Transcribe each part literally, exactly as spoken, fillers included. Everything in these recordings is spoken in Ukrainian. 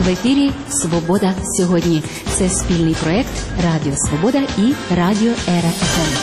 В ефірі «Свобода сьогодні». Це спільний проєкт Радіо Свобода і Радіо Ера-ФМ.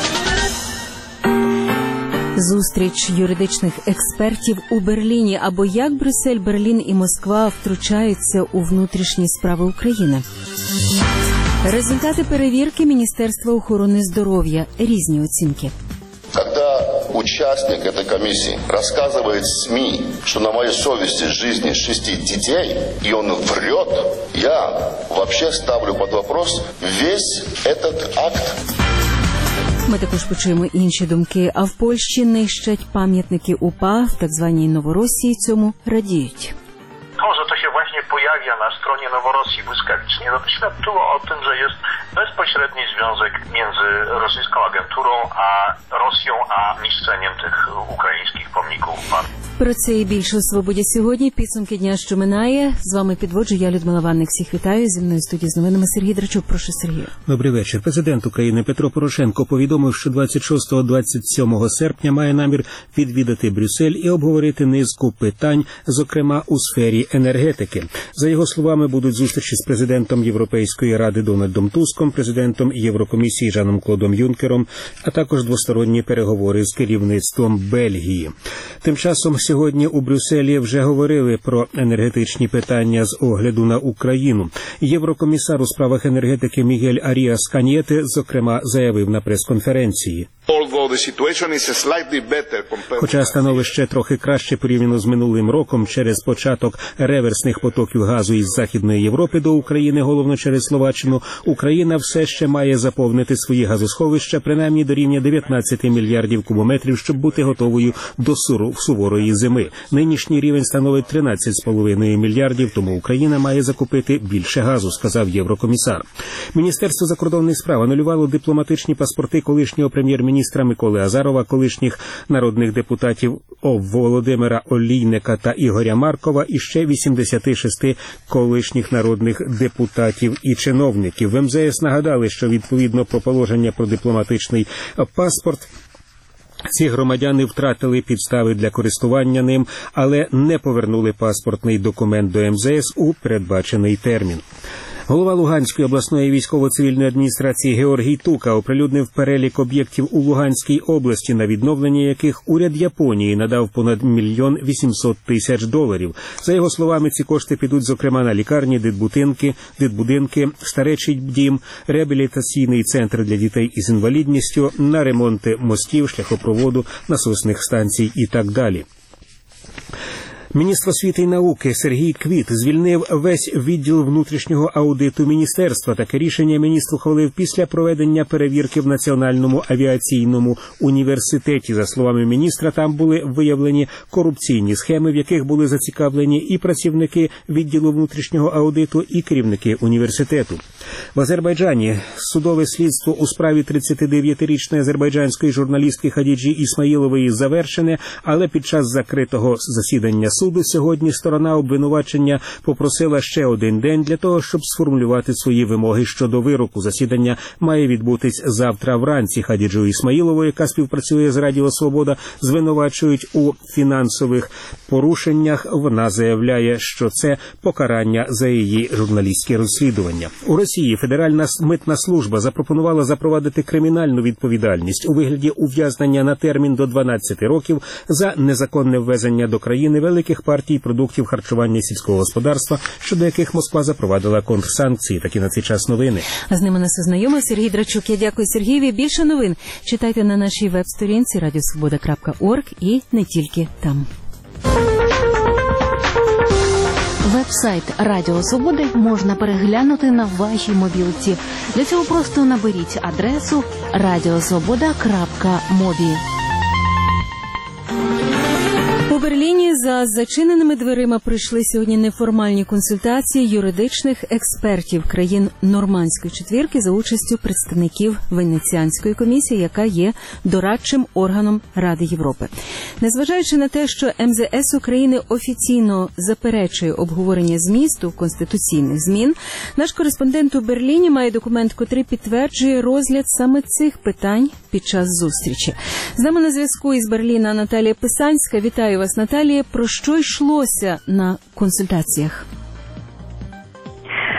Зустріч юридичних експертів у Берліні. Або як Брюссель, Берлін і Москва втручаються у внутрішні справи України. Результати перевірки Міністерства охорони здоров'я. Різні оцінки. Когда участник этой комиссии рассказывает СМИ, что на моей совести жизни шести детей, и он врет, я вообще ставлю под вопрос весь этот акт. Ми також почуємо інші думки. А в Польщі нищать пам'ятники УПА, в так званій Новоросії цьому радіють. To, że to się właśnie pojawia na stronie Noworosji błyskawicznie, no to świadczyło o tym, że jest bezpośredni związek między rosyjską agenturą a Rosją, a niszczeniem tych ukraińskich pomników. Про це і більше у «Свободі сьогодні». Підсумки дня, що минає. З вами підводжу я, Людмила Ванник. Всіх вітаю. Зі мною в студії з новинами Сергій Драчук. Прошу, Сергію. Добрий вечір. Президент України Петро Порошенко повідомив, що двадцять шостого - двадцять сьомого серпня має намір відвідати Брюссель і обговорити низку питань, зокрема у сфері енергетики. За його словами, будуть зустрічі з президентом Європейської ради Дональдом Туском, президентом Єврокомісії Жаном Клодом Юнкером, а також двосторонні переговори з керівництвом Бельгії. Тим часом сьогодні у Брюсселі вже говорили про енергетичні питання з огляду на Україну. Єврокомісар у справах енергетики Мігель Аріас Каньєте, зокрема, заявив на прес-конференції. Хоча становище трохи краще порівняно з минулим роком через початок реверсних потоків газу із Західної Європи до України, головно через Словаччину, Україна все ще має заповнити свої газосховища принаймні до рівня дев'ятнадцяти мільярдів кубометрів, щоб бути готовою до суворої зими. Нинішній рівень становить тринадцять з половиною мільярдів, тому Україна має закупити більше газу, сказав єврокомісар. Міністерство закордонних справ анулювало дипломатичні паспорти колишнього прем'єр-міністра міністра Миколи Азарова, колишніх народних депутатів Володимира Олійника та Ігоря Маркова і ще вісімдесят шість колишніх народних депутатів і чиновників. В ем зе ес нагадали, що відповідно про положення про дипломатичний паспорт ці громадяни втратили підстави для користування ним, але не повернули паспортний документ до ем зе ес у передбачений термін. Голова Луганської обласної військово-цивільної адміністрації Георгій Тука оприлюднив перелік об'єктів у Луганській області, на відновлення яких уряд Японії надав понад мільйон вісімсот тисяч доларів. За його словами, ці кошти підуть, зокрема, на лікарні, дитбудинки, дитбудинки, старечий дім, реабілітаційний центр для дітей із інвалідністю, на ремонти мостів, шляхопроводу, насосних станцій і так далі. Міністр освіти і науки Сергій Квіт звільнив весь відділ внутрішнього аудиту міністерства. Таке рішення міністр ухвалив після проведення перевірки в Національному авіаційному університеті. За словами міністра, там були виявлені корупційні схеми, в яких були зацікавлені і працівники відділу внутрішнього аудиту, і керівники університету. В Азербайджані судове слідство у справі тридцятидев'ятирічної азербайджанської журналістки Хадіджі Ісмаїлової завершене, але під час закритого засідання суду сьогодні сторона обвинувачення попросила ще один день для того, щоб сформулювати свої вимоги щодо вироку. Засідання має відбутись завтра вранці. Хадіджу Ісмаїлову, яка співпрацює з Радіо Свобода, звинувачують у фінансових порушеннях. Вона заявляє, що це покарання за її журналістське розслідування. У Росії Федеральна митна служба запропонувала запровадити кримінальну відповідальність у вигляді ув'язнення на термін до дванадцяти років за незаконне ввезення до країни великих партій продуктів харчування і сільського господарства, щодо яких Москва запровадила контрсанкції. Такі на цей час новини. А з ними нас ознайомив Сергій Драчук. Я дякую Сергієві. Більше новин читайте на нашій веб-сторінці радіосвобода крапка орг і не тільки там. Веб-сайт Радіо Свободи можна переглянути на вашій мобілці. Для цього просто наберіть адресу радіосвобода крапка мобі. У Берліні за зачиненими дверима прийшли сьогодні неформальні консультації юридичних експертів країн Нормандської четвірки за участю представників Венеціанської комісії, яка є дорадчим органом Ради Європи. Незважаючи на те, що ем зе ес України офіційно заперечує обговорення змісту конституційних змін, наш кореспондент у Берліні має документ, котрий підтверджує розгляд саме цих питань під час зустрічі. З нами на зв'язку із Берліна Наталія Писанська. Вітаю вас, Наталія. Про що йшлося на консультаціях?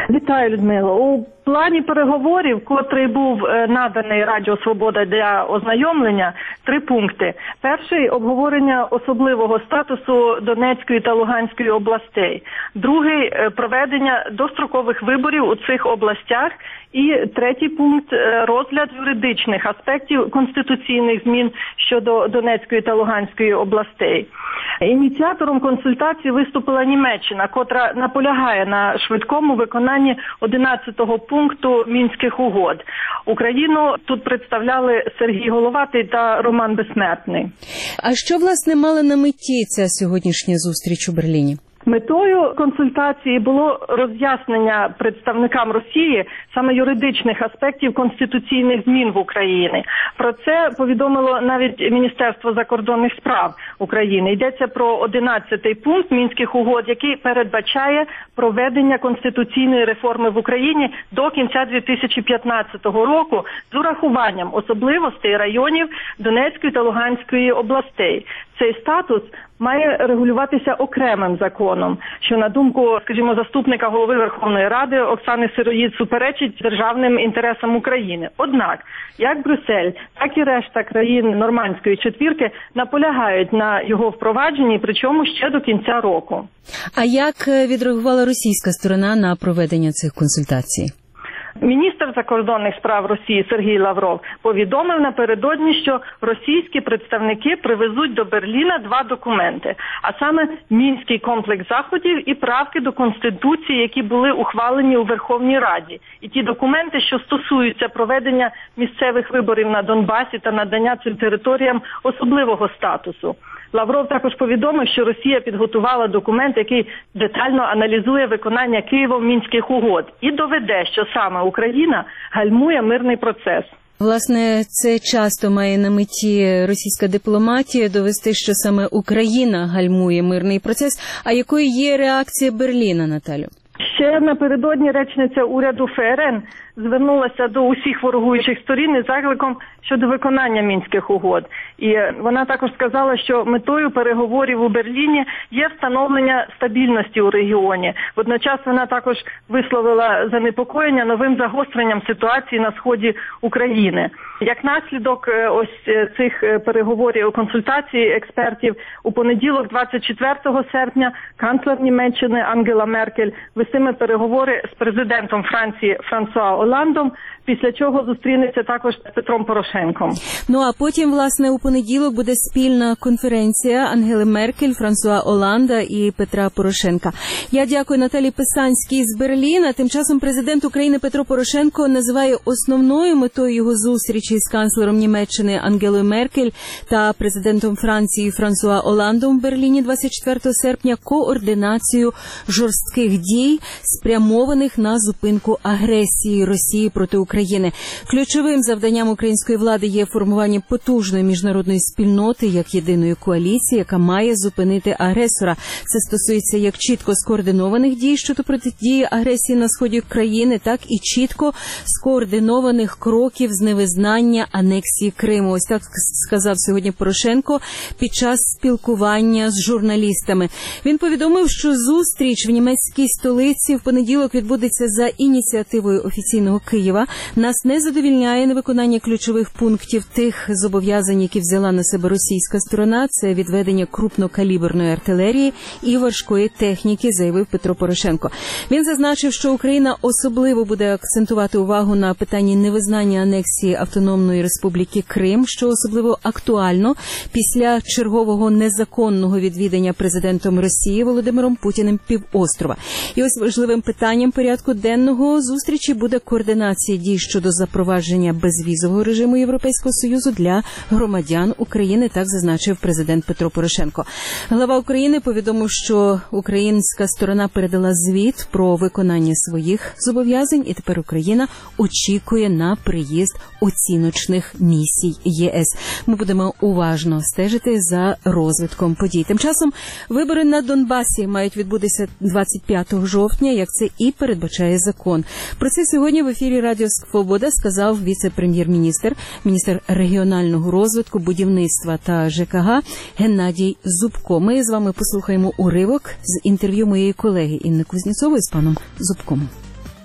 Вітаю, Людмила. У плані переговорів, котрий був наданий Радіо Свобода для ознайомлення, три пункти. Перший – обговорення особливого статусу Донецької та Луганської областей. Другий – проведення дострокових виборів у цих областях. І третій пункт – розгляд юридичних аспектів конституційних змін щодо Донецької та Луганської областей. Ініціатором консультацій виступила Німеччина, котра наполягає на швидкому виконанні одинадцятого пункту Мінських угод. Україну тут представляли Сергій Головатий та Роман Безсмертний. А що, власне, мала на меті ця сьогоднішня зустріч у Берліні? Метою консультації було роз'яснення представникам Росії саме юридичних аспектів конституційних змін в Україні. Про це повідомило навіть Міністерство закордонних справ України. Йдеться про одинадцятий пункт Мінських угод, який передбачає проведення конституційної реформи в Україні до кінця дві тисячі п'ятнадцятого року з урахуванням особливостей районів Донецької та Луганської областей. Цей статус має регулюватися окремим законом, що, на думку, скажімо, заступника голови Верховної Ради Оксани Сироїд, суперечить державним інтересам України. Однак, як Брюссель, так і решта країн Нормандської четвірки наполягають на його впровадженні, причому ще до кінця року. А як відреагувала російська сторона на проведення цих консультацій? Міністр закордонних справ Росії Сергій Лавров повідомив напередодні, що російські представники привезуть до Берліна два документи, а саме Мінський комплекс заходів і правки до Конституції, які були ухвалені у Верховній Раді. І ті документи, що стосуються проведення місцевих виборів на Донбасі та надання цим територіям особливого статусу. Лавров також повідомив, що Росія підготувала документ, який детально аналізує виконання Києвом Мінських угод і доведе, що саме Україна гальмує мирний процес. Власне, це часто має на меті російська дипломатія довести, що саме Україна гальмує мирний процес. А якою є реакція Берліна, Наталю? Ще напередодні речниця уряду ФРН звернулася до усіх ворогуючих сторін із закликом щодо виконання Мінських угод. І вона також сказала, що метою переговорів у Берліні є встановлення стабільності у регіоні. Водночас вона також висловила занепокоєння новим загостренням ситуації на сході України. Як наслідок ось цих переговорів, консультацій експертів, у понеділок, двадцять четвертого серпня, канцлер Німеччини Ангела Меркель вестиме переговори з президентом Франції Франсуа Оландом, після чого зустрінеться також з Петром Порошенком. Ну а потім, власне, у понеділок буде спільна конференція Ангели Меркель, Франсуа Оланда і Петра Порошенка. Я дякую Наталі Писанській з Берліна. Тим часом президент України Петро Порошенко називає основною метою його зустрічі з канцлером Німеччини Ангелою Меркель та президентом Франції Франсуа Оландом в Берліні двадцять четвертого серпня координацію жорстких дій, спрямованих на зупинку агресії Росії проти України. Ключовим завданням української влади є формування потужної міжнародної спільноти як єдиної коаліції, яка має зупинити агресора. Це стосується як чітко скоординованих дій щодо протидії агресії на сході країни, так і чітко скоординованих кроків з невизнання анексії Криму. Ось так сказав сьогодні Порошенко під час спілкування з журналістами. Він повідомив, що зустріч в німецькій столиці в понеділок відбудеться за ініціативою офіційного Києва. Нас не задовільняє невиконання ключових пунктів тих зобов'язань, які взяла на себе російська сторона. Це відведення крупнокаліберної артилерії і важкої техніки, заявив Петро Порошенко. Він зазначив, що Україна особливо буде акцентувати увагу на питанні невизнання анексії Автономної Республіки Крим, що особливо актуально після чергового незаконного відвідання президентом Росії Володимиром Путіним півострова. І ось важливим питанням порядку денного зустрічі буде координація дій щодо запровадження безвізового режиму Європейського Союзу для громадян України, так зазначив президент Петро Порошенко. Глава України повідомив, що українська сторона передала звіт про виконання своїх зобов'язань, і тепер Україна очікує на приїзд оціночних місій ЄС. Ми будемо уважно стежити за розвитком подій. Тим часом вибори на Донбасі мають відбутися двадцять п'ятого жовтня, як це і передбачає закон. Про це сьогодні в ефірі Радіо Свобода сказав віце-прем'єр-міністр, міністр регіонального розвитку, будівництва та ЖКГ Геннадій Зубко. Ми з вами послухаємо уривок з інтерв'ю моєї колеги Інни Кузнєцової з паном Зубком.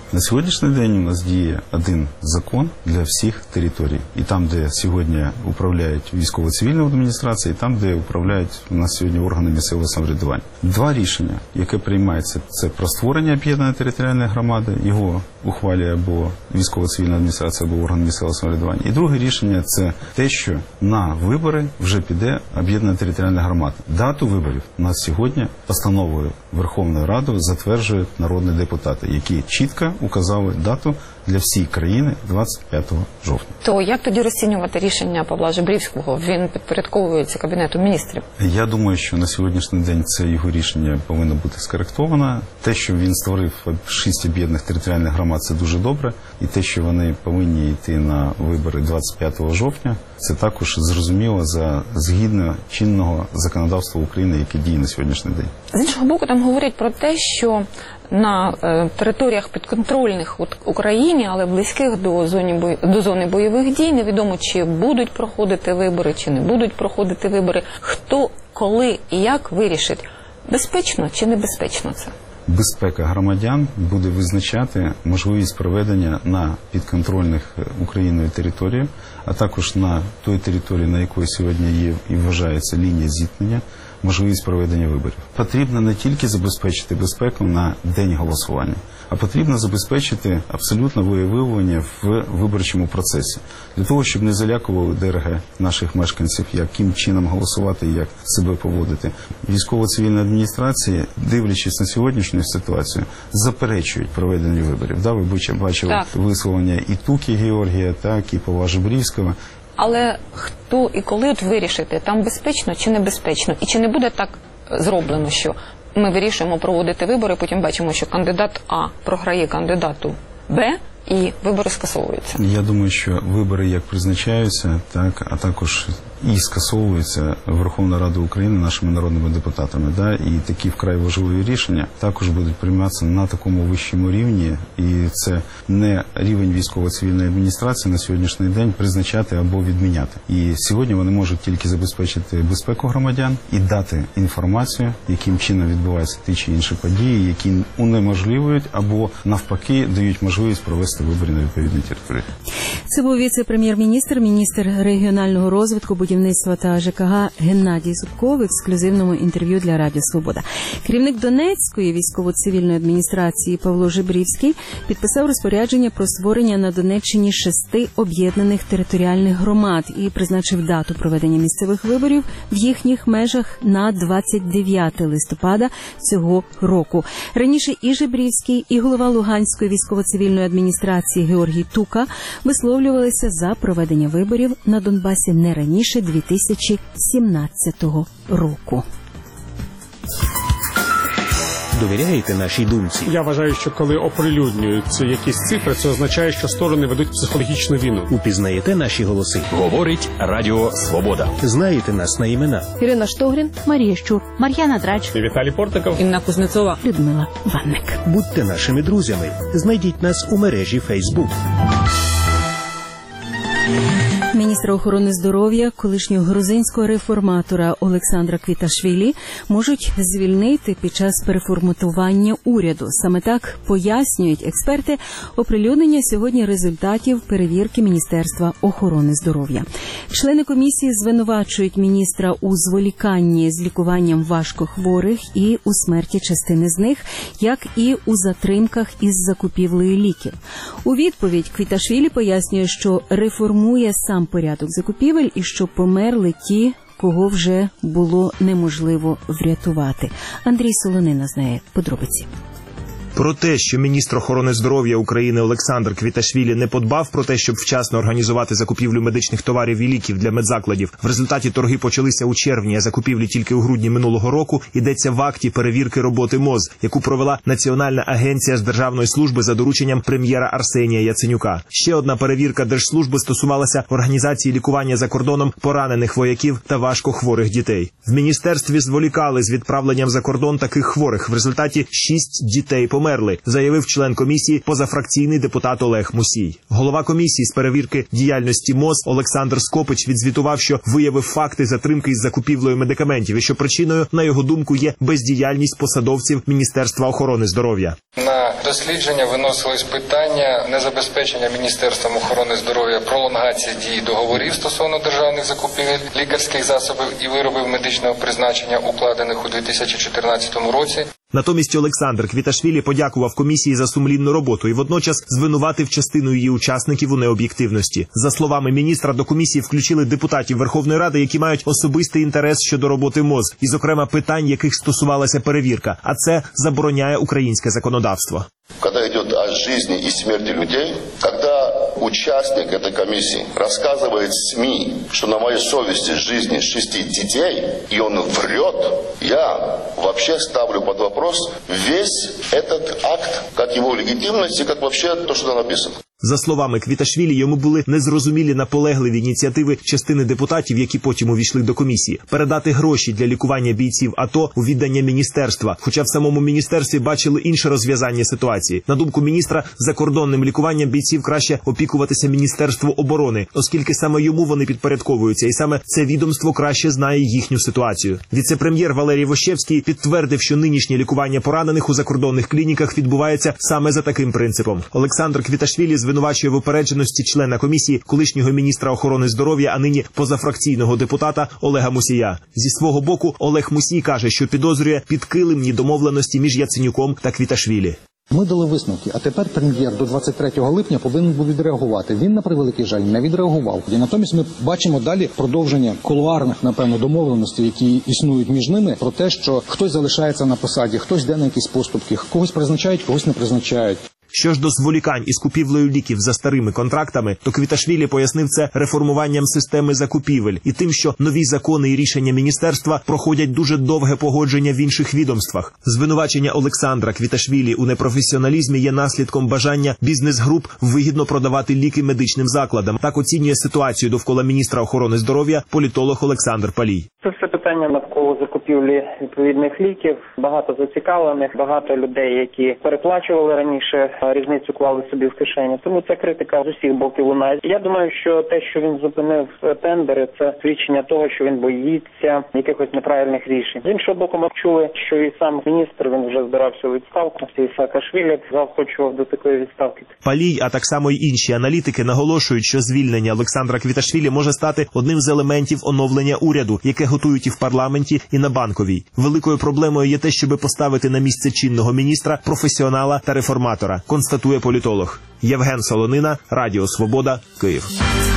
На сьогоднішній день у нас діє один закон для всіх територій. І там, де сьогодні управляють військово-цивільні адміністрації, і там, де управляють у нас сьогодні органи місцевого самоврядування. Два рішення, яке приймається, це про створення об'єднаної територіальної громади, його ухвалює або військово-цивільна адміністрація, або орган місцевого самоврядування. І друге рішення – це те, що на вибори вже піде об'єднана територіальна громада. Дату виборів у нас сьогодні постановою Верховної Ради затверджують народні депутати, які чітко указали дату для всієї країни двадцять п'ятого жовтня. То як тоді розцінювати рішення Павла Жебрівського? Він підпорядковується Кабінету міністрів. Я думаю, що на сьогоднішній день це його рішення повинно бути скоректовано. Те, що він створив шість об'єднаних територіальних громад, це дуже добре. І те, що вони повинні йти на вибори двадцять п'ятого жовтня, це також зрозуміло за згідно чинного законодавства України, яке діє на сьогоднішній день. З іншого боку, там говорять про те, що на е, територіях підконтрольних от, Україні, але близьких до, зоні бої, до зони бойових дій, невідомо, чи будуть проходити вибори, чи не будуть проходити вибори. Хто, коли і як вирішить, безпечно чи небезпечно це? Безпека громадян буде визначати можливість проведення на підконтрольних Україною територіях, а також на той території, на якій сьогодні є і вважається лінія зіткнення, можливість проведення виборів. Потрібно не тільки забезпечити безпеку на день голосування, а потрібно забезпечити абсолютно волевиявлення в виборчому процесі. Для того, щоб не залякували ДРГ наших мешканців, яким чином голосувати і як себе поводити. Військово-цивільні адміністрації, дивлячись на сьогоднішню ситуацію, заперечують проведення виборів. Да, ви бачили так. висловлення і Туки Георгія, так і Павла Жебрівського. Але хто і коли от вирішити, там безпечно чи небезпечно? І чи не буде так зроблено, що ми вирішуємо проводити вибори, потім бачимо, що кандидат А програє кандидату Б, і вибори скасовуються? Я думаю, що вибори як призначаються, так, а також і скасовуються Верховною Радою України нашими народними депутатами. Да? І такі вкрай важливі рішення також будуть прийматися на такому вищому рівні. І це не рівень військово-цивільної адміністрації на сьогоднішній день призначати або відміняти. І сьогодні вони можуть тільки забезпечити безпеку громадян і дати інформацію, яким чином відбуваються ті чи інші події, які унеможливують або навпаки дають можливість провести вибори на відповідній території. Це був віце-прем'єр-міністр, міністр регіонального розвитку, будівництва та ЖКГ Геннадій Зубко в ексклюзивному інтерв'ю для Радіо Свобода. Керівник Донецької військово-цивільної адміністрації Павло Жебрівський підписав розпорядження про створення на Донеччині шести об'єднаних територіальних громад і призначив дату проведення місцевих виборів в їхніх межах на двадцять дев'яте листопада цього року. Раніше і Жебрівський, і голова Луганської військово-цивільної адміністрації Георгій Тука висловлювалися за проведення виборів на Донбасі не раніше дві тисячі сімнадцятого року. Довіряєте нашій думці? Я вважаю, що коли оприлюднюються якісь цифри, це означає, що сторони ведуть психологічну війну. Упізнаєте наші голоси? Говорить Радіо Свобода. Знаєте нас на імена? Ірина Штогрін, Марія Щур, Мар'яна Драч, І Віталій Портников, Інна Кузнецова, Людмила Ванник. Будьте нашими друзями. Знайдіть нас у мережі Фейсбук. Міністра охорони здоров'я, колишнього грузинського реформатора Олександра Квіташвілі можуть звільнити під час переформатування уряду. Саме так пояснюють експерти оприлюднення сьогодні результатів перевірки Міністерства охорони здоров'я. Члени комісії звинувачують міністра у зволіканні з лікуванням важкохворих і у смерті частини з них, як і у затримках із закупівлею ліків. У відповідь Квіташвілі пояснює, що реформує сам порядок закупівель і що померли ті, кого вже було неможливо врятувати. Андрій Солонина знає подробиці. Про те, що міністр охорони здоров'я України Олександр Квіташвілі не подбав про те, щоб вчасно організувати закупівлю медичних товарів і ліків для медзакладів. В результаті торги почалися у червні, а закупівлі тільки у грудні минулого року, йдеться в акті перевірки роботи МОЗ, яку провела Національна агенція з державної служби за дорученням прем'єра Арсенія Яценюка. Ще одна перевірка Держслужби стосувалася організації лікування за кордоном поранених вояків та важкохворих дітей. В міністерстві зволікали з відправленням за кордон таких хворих. В результаті шість дітей померли. померли, заявив член комісії позафракційний депутат Олег Мусій. Голова комісії з перевірки діяльності МОЗ Олександр Скопич відзвітував, що виявив факти затримки із закупівлею медикаментів і що причиною, на його думку, є бездіяльність посадовців Міністерства охорони здоров'я. На дослідження виносились питання незабезпечення Міністерством охорони здоров'я пролонгації дії договорів стосовно державних закупівель лікарських засобів і виробів медичного призначення, укладених у дві тисячі чотирнадцятому році. Натомість Олександр Квіташвілі подякував комісії за сумлінну роботу і водночас звинуватив частину її учасників у необ'єктивності. За словами міністра, до комісії включили депутатів Верховної Ради, які мають особистий інтерес щодо роботи МОЗ, і, зокрема, питань, яких стосувалася перевірка, а це забороняє українське законодавство. Когда идет о жизни и смерти людей, когда участник этой комиссии рассказывает СМИ, что на моей совести жизни шести детей, и он врет, я вообще ставлю под вопрос весь этот акт, как его легитимность и как вообще то, что там написано. За словами Квіташвілі, йому були незрозумілі наполегливі ініціативи частини депутатів, які потім увійшли до комісії, передати гроші для лікування бійців АТО у віддання міністерства, хоча в самому міністерстві бачили інше розв'язання ситуації. На думку міністра, закордонним лікуванням бійців краще опікуватися Міністерству оборони, оскільки саме йому вони підпорядковуються, і саме це відомство краще знає їхню ситуацію. Віце-прем'єр Валерій Вощевський підтвердив, що нинішнє лікування поранених у закордонних клініках відбувається саме за таким принципом. Олександр Квіташвілі звинувачує в упередженості члена комісії колишнього міністра охорони здоров'я, а нині позафракційного депутата Олега Мусія. Зі свого боку, Олег Мусій каже, що підозрює підкилимні домовленості між Яценюком та Квіташвілі. Ми дали висновки, а тепер прем'єр до двадцять третього липня повинен був відреагувати. Він, на превеликий жаль, не відреагував. І натомість ми бачимо далі продовження кулуарних, напевно, домовленостей, які існують між ними, про те, що хтось залишається на посаді, хтось йде на якісь поступки, когось призначають, когось не призначають. Що ж до зволікань із купівлею ліків за старими контрактами, то Квіташвілі пояснив це реформуванням системи закупівель і тим, що нові закони і рішення міністерства проходять дуже довге погодження в інших відомствах. Звинувачення Олександра Квіташвілі у непрофесіоналізмі є наслідком бажання бізнес-груп вигідно продавати ліки медичним закладам. Так оцінює ситуацію довкола міністра охорони здоров'я політолог Олександр Палій. Це все питання навколо закупівлі відповідних ліків. Багато зацікавлених, багато людей, які переплачували раніше, різницю клали собі в кишені. Тому ця критика з усіх боків лунає. Я думаю, що те, що він зупинив тендери, це свідчення того, що він боїться якихось неправильних рішень. З іншого боку, ми чули, що і сам міністр, він вже збирався у відставку. І Саакашвілі заохочував до такої відставки. Палій, а так само й інші аналітики наголошують, що звільнення Олександра Квіташвілі може стати одним з елементів оновлення уряду, яке готують і в парламенті, і на Банковій. Великою проблемою є те, щоб поставити на місце чинного міністра професіонала та реформатора, констатує політолог. Євген Солонина, Радіо Свобода, Київ.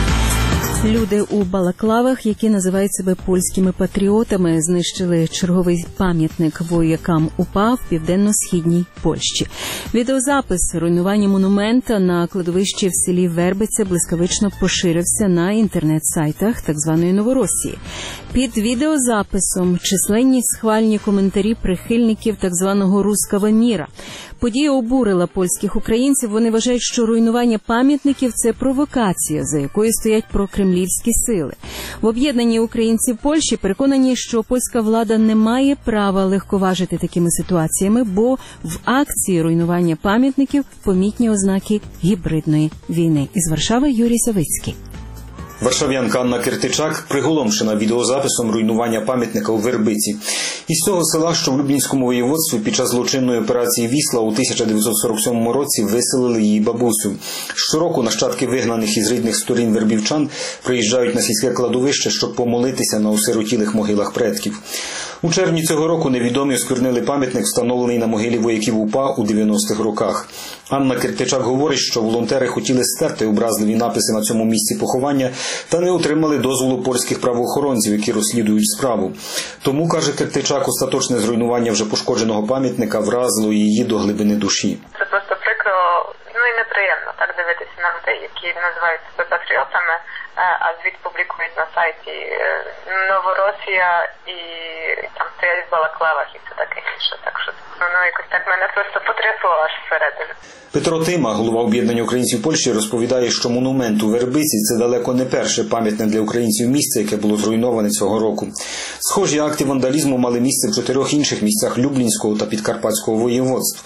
Люди у балаклавах, які називають себе польськими патріотами, знищили черговий пам'ятник воякам УПА в південно-східній Польщі. Відеозапис руйнування монумента на кладовищі в селі Вербиця блискавично поширився на інтернет-сайтах так званої Новоросії. Під відеозаписом численні схвальні коментарі прихильників так званого «руского міра». Подія обурила польських українців. Вони вважають, що руйнування пам'ятників – це провокація, за якою стоять прокремлівські сили. В об'єднанні українців Польщі переконані, що польська влада не має права легковажити такими ситуаціями, бо в акції руйнування пам'ятників помітні ознаки гібридної війни. Із Варшави Юрій Савицький. Варшав'янка Анна Киртичак приголомшена відеозаписом руйнування пам'ятника у Вербиці. Із цього села, що в Люблінському воєводстві під час злочинної операції «Вісла» у тисяча дев'ятсот сорок сьомому році виселили її бабусю. Щороку нащадки вигнаних із рідних сторін вербівчан приїжджають на сільське кладовище, щоб помолитися на осиротілих могилах предків. У червні цього року невідомі осквернили пам'ятник, встановлений на могилі вояків УПА у дев'яностих роках. Анна Киртичак говорить, що волонтери хотіли стерти образливі написи на цьому місці поховання та не отримали дозволу польських правоохоронців, які розслідують справу. Тому, каже Киртичак, остаточне зруйнування вже пошкодженого пам'ятника вразило її до глибини душі. Це просто прикро, ну і неприємно так дивитися на людей, які називають себе патріотами, а звіт публікують на сайті Новоросія і там стоять в балаклавах і це таке інше. Так що ну якось так мене просто потрясло аж всередину. Петро Тима, голова об'єднання українців Польщі, розповідає, що монумент у Вербиці – це далеко не перше пам'ятне для українців місце, яке було зруйноване цього року. Схожі акти вандалізму мали місце в чотирьох інших місцях Люблінського та Підкарпатського воєводств.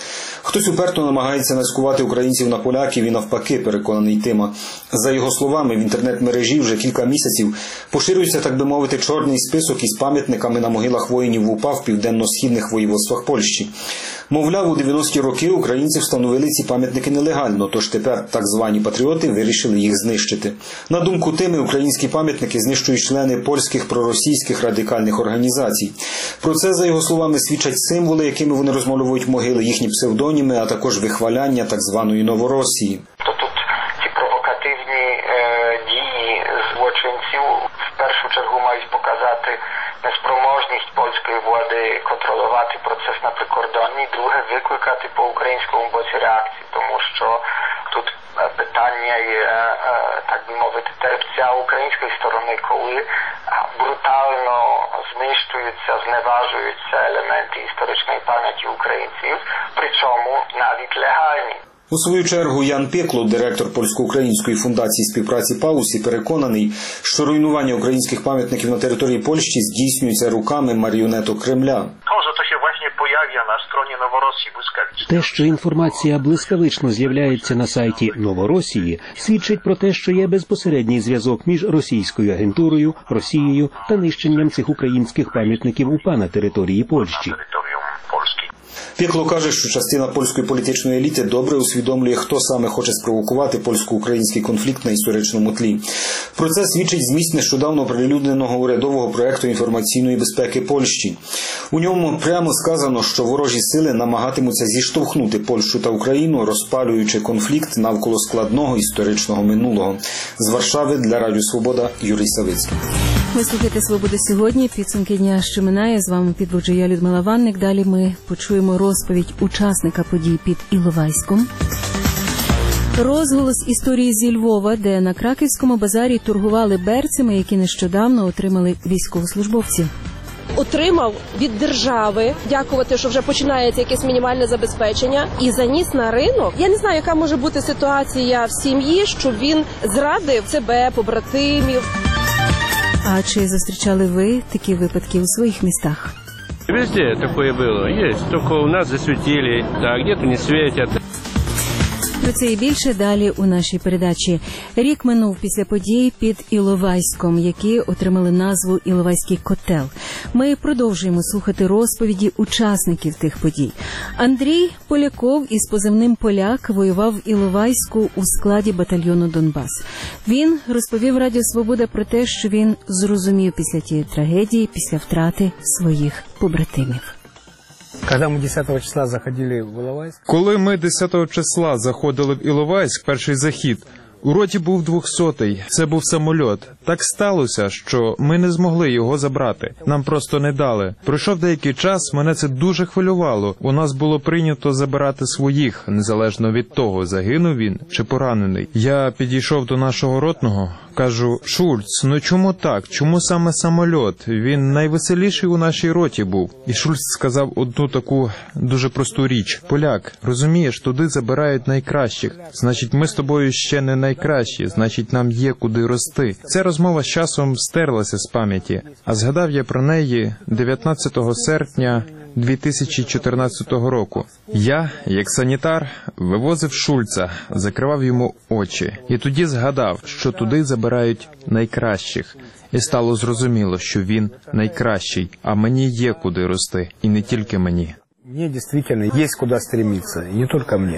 Хтось уперто намагається нацькувати українців на поляків і навпаки, переконаний Тима. За його словами, в інтернет-мережі вже кілька місяців поширюється, так би мовити, чорний список із пам'ятниками на могилах воїнів УПА в південно-східних воєводствах Польщі. Мовляв, у дев'яності роки українці встановили ці пам'ятники нелегально, тож тепер так звані патріоти вирішили їх знищити. На думку Тими, українські пам'ятники знищують члени польських проросійських радикальних організацій. Про це, за його словами, свідчать символи, якими вони розмальовують могили, їхні псевдоніми, а також вихваляння так званої Новоросії. То тут ці провокативні е, дії злочинців в першу чергу мають показати неспроможність польської влади контролювати процес на прикордонні, друге – викликати по українському боці реакції, тому що тут питання є, так би мовити, терпця української сторони, коли брутально знищуються, зневажуються елементи історичної пам'яті українців, причому навіть легальні. У свою чергу Ян Пекло, директор Польсько-української фундації співпраці Паусі, переконаний, що руйнування українських пам'ятників на території Польщі здійснюється руками маріонеток Кремля. Те, що інформація блискавично з'являється на сайті Новоросії, свідчить про те, що є безпосередній зв'язок між російською агентурою, Росією та нищенням цих українських пам'ятників УПА на території Польщі. Пекло каже, що частина польської політичної еліти добре усвідомлює, хто саме хоче спровокувати польсько-український конфлікт на історичному тлі. Про це свідчить зміст нещодавно оприлюдненого урядового проекту інформаційної безпеки Польщі. У ньому прямо сказано, що ворожі сили намагатимуться зіштовхнути Польщу та Україну, розпалюючи конфлікт навколо складного історичного минулого. З Варшави для Радіо Свобода Юрій Савицький. Ви слухаєте «Свобода сьогодні». Підсумки дня, що минає. З вами підводжу я, Людмила Ванник. Далі ми почуємо розповідь учасника подій під Іловайськом. Розголос історії зі Львова, де на Краківському базарі торгували берцями, які нещодавно отримали військовослужбовці. Отримав від держави, дякувати, що вже починається якесь мінімальне забезпечення, і заніс на ринок. Я не знаю, яка може бути ситуація в сім'ї, щоб він зрадив себе, побратимів. А чи зустрічали ви такі випадки у своїх містах? Везде такое было. Есть. Только у нас засветили, а где-то не светят. Про це і більше далі у нашій передачі. Рік минув після подій під Іловайськом, які отримали назву «Іловайський котел». Ми продовжуємо слухати розповіді учасників тих подій. Андрій Поляков із позивним «Поляк» воював в Іловайську у складі батальйону «Донбас». Він розповів Радіо Свобода про те, що він зрозумів після тієї трагедії, після втрати своїх побратимів. Коли ми десятого числа заходили в Іловайськ? Коли ми десятого числа заходили в Іловайськ, перший захід, у роті був двохсотий. Це був самольот. Так сталося, що ми не змогли його забрати. Нам просто не дали. Пройшов деякий час, мене це дуже хвилювало. У нас було прийнято забирати своїх, незалежно від того, загинув він чи поранений. Я підійшов до нашого ротного, кажу: «Шульц, ну чому так? Чому саме самольот? Він найвеселіший у нашій роті був». І Шульц сказав одну таку дуже просту річ. «Поляк, розумієш, туди забирають найкращих. Значить, ми з тобою ще не найкращі, значить, нам є куди рости». Ця розмова з часом стерлася з пам'яті, а згадав я про неї дев'ятнадцятого серпня дві тисячі чотирнадцятого року. Я, як санітар, вивозив Шульца, закривав йому очі. І тоді згадав, що туди забирають найкращих. І стало зрозуміло, що він найкращий, а мені є куди рости. І не тільки мені. Мені дійсно є куди стремитися, і не тільки мені.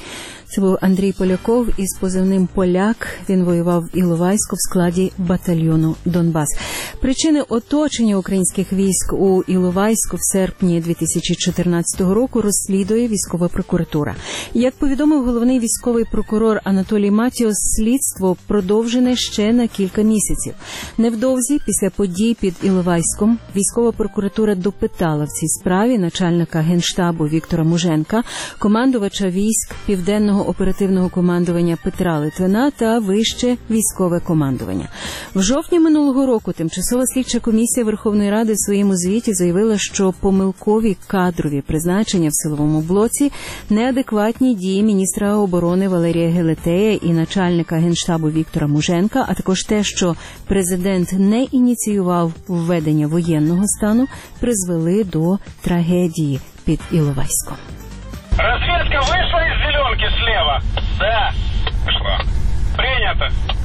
Це був Андрій Поляков із позивним «Поляк». Він воював в Іловайську в складі батальйону «Донбас». Причини оточення українських військ у Іловайську в серпні дві тисячі чотирнадцятого року розслідує військова прокуратура. Як повідомив головний військовий прокурор Анатолій Матіос, слідство продовжене ще на кілька місяців. Невдовзі після подій під Іловайськом військова прокуратура допитала в цій справі начальника Генштабу Віктора Муженка, командувача військ Південного оперативного командування Петра Литвина та вище військове командування. В жовтні минулого року Тимчасова слідча комісія Верховної Ради в своєму звіті заявила, що помилкові кадрові призначення в силовому блоці, неадекватні дії міністра оборони Валерія Гелетея і начальника Генштабу Віктора Муженка, а також те, що президент не ініціював введення воєнного стану, призвели до трагедії під Іловайськом. Разведка вышла из зеленки слева? Да. Вышла. Принято.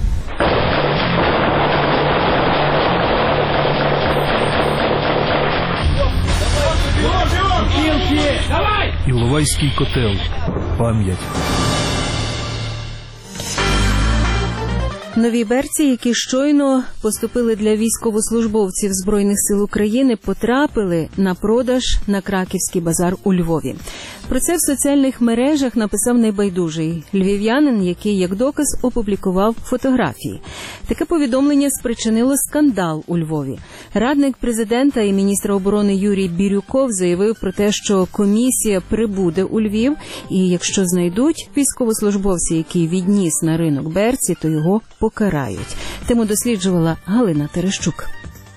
Іловайський котел. Пам'ять. Нові берці, які щойно поступили для військовослужбовців Збройних сил України, потрапили на продаж на Краківський базар у Львові. Про це в соціальних мережах написав небайдужий львів'янин, який, як доказ, опублікував фотографії. Таке повідомлення спричинило скандал у Львові. Радник президента і міністра оборони Юрій Бірюков заявив про те, що комісія прибуде у Львів, і якщо знайдуть військовослужбовця, який відніс на ринок берці, то його покарають. Тему досліджувала Галина Терещук.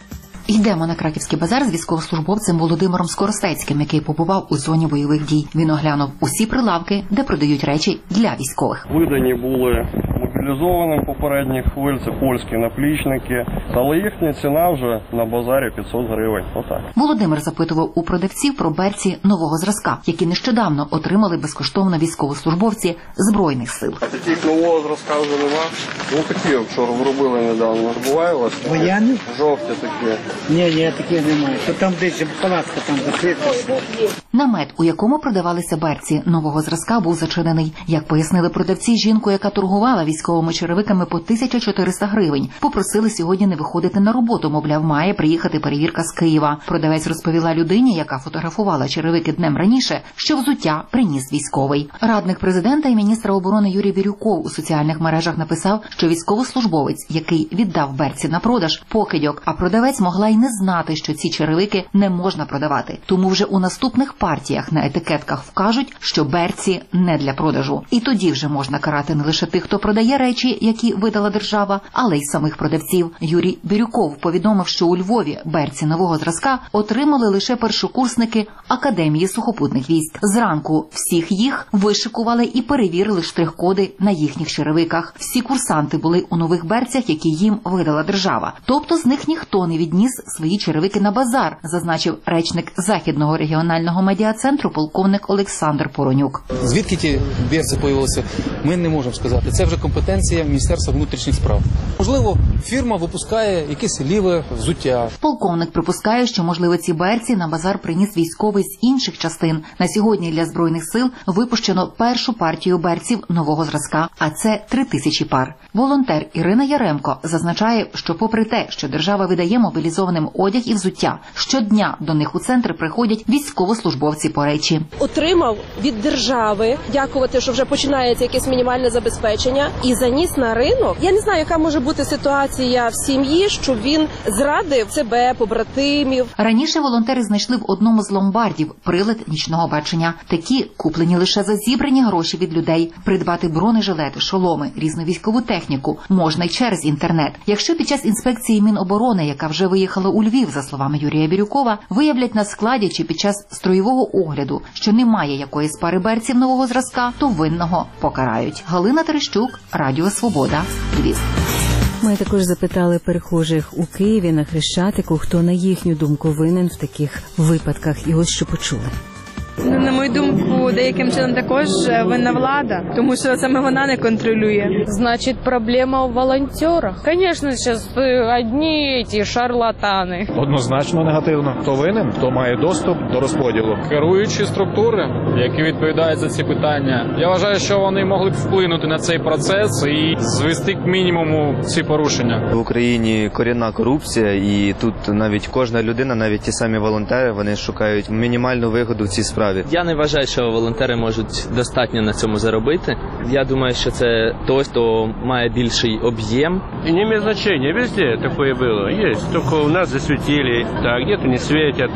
Йдемо на Краківський базар з військовослужбовцем Володимиром Скоростецьким, який побував у зоні бойових дій. Він оглянув усі прилавки, де продають речі для військових. Видані були мобілізованим попередніх хвиль, це польські наплічники, але їхня ціна вже на базарі п'ятсот гривень. Отак. Володимир запитував у продавців про берці нового зразка, які нещодавно отримали безкоштовно військовослужбовці Збройних сил. А таких нового зразка вже нема? Ну такі, вчора виробили недавно. Буває у вас? Воєнні? Жовті такі. Ні, ні, таких немає. То там десь палатка там закрита. Намет, у якому продавалися берці нового зразка, був зачинений. Як пояснили продавці, жінку, яка торгувала військовими черевиками по тисяча чотириста гривень, попросили сьогодні не виходити на роботу, мовляв, має приїхати перевірка з Києва. Продавець розповіла людині, яка фотографувала черевики днем раніше, що взуття приніс військовий. Радник президента і міністра оборони Юрій Бірюков у соціальних мережах написав, що військовослужбовець, який віддав берці на продаж, покидьок, а продавець могла й не знати, що ці черевики не можна продавати. Тому вже у наступних партіях на етикетках вкажуть, що берці не для продажу. І тоді вже можна карати не лише тих, хто продає речі, які видала держава, але й самих продавців. Юрій Бірюков повідомив, що у Львові берці нового зразка отримали лише першокурсники Академії сухопутних військ. Зранку всіх їх вишикували і перевірили штрих-коди на їхніх черевиках. Всі курсанти були у нових берцях, які їм видала держава. Тобто з них ніхто не відніс свої черевики на базар, зазначив речник Західного регіонального медіа-центру полковник Олександр Поронюк. Звідки ті берці появилися, ми не можемо сказати. Це вже компетенція Міністерства внутрішніх справ. Можливо, фірма випускає якесь ліве взуття. Полковник припускає, що, можливо, ці берці на базар приніс військовий з інших частин. На сьогодні для Збройних сил випущено першу партію берців нового зразка, а це три тисячі пар. Волонтер Ірина Яремко зазначає, що попри те, що держава видає мобілізованим одяг і взуття, щодня до них у центр приходять військовослужбовці по речі. Отримав від держави, дякувати, що вже починається якесь мінімальне забезпечення, і заніс на ринок. Я не знаю, яка може бути ситуація в сім'ї, щоб він зрадив себе, побратимів. Раніше волонтери знайшли в одному з ломбардів прилад нічного бачення. Такі куплені лише за зібрані гроші від людей. Придбати бронежилети, шоломи, різну військову техніку можна й через інтернет. Якщо під час інспекції Міноборони, яка вже виїхала у Львів, за словами Юрія Бірюкова, виявлять на складі чи під час строєвого огляду, що немає якоїсь пари берців нового зразка, то винного покарають. Галина Терещук, Радіо Свобода, Львів. Ми також запитали перехожих у Києві на Хрещатику, хто, на їхню думку, винен в таких випадках. І ось що почули. Ну, на мою думку, деяким чином також винна влада, тому що саме вона не контролює. Значить, проблема у волонтерах. Звісно, зараз одні ті шарлатани. Однозначно негативно. Хто винен, хто має доступ до розподілу. Керуючі структури, які відповідають за ці питання, я вважаю, що вони могли б вплинути на цей процес і звести к мінімуму ці порушення. В Україні корінна корупція, і тут навіть кожна людина, навіть ті самі волонтери, вони шукають мінімальну вигоду в цій справі. Я не вважаю, що волонтери можуть достатньо на цьому заробити. Я думаю, що це той, хто має більший об'єм. І не має значення, везде таке було. Є, тільки у нас засвітили, а где-то не світять.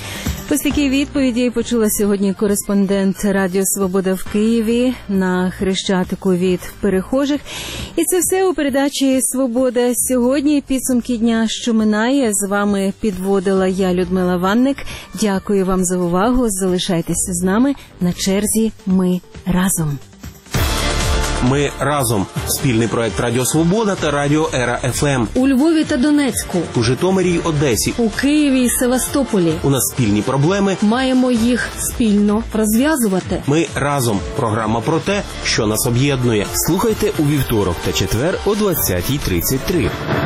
Ось такі відповіді почула сьогодні кореспондент Радіо Свобода в Києві на Хрещатику від перехожих. І це все у передачі «Свобода сьогодні». Підсумки дня, що минає. З вами підводила я, Людмила Ванник. Дякую вам за увагу. Залишайтеся з нами. На черзі ми разом. Ми разом. Спільний проект Радіо Свобода та Радіо Ера еф ем. У Львові та Донецьку. У Житомирі й Одесі. У Києві і Севастополі. У нас спільні проблеми. Маємо їх спільно розв'язувати. Ми разом. Програма про те, що нас об'єднує. Слухайте у вівторок та четвер о двадцятій тридцять три.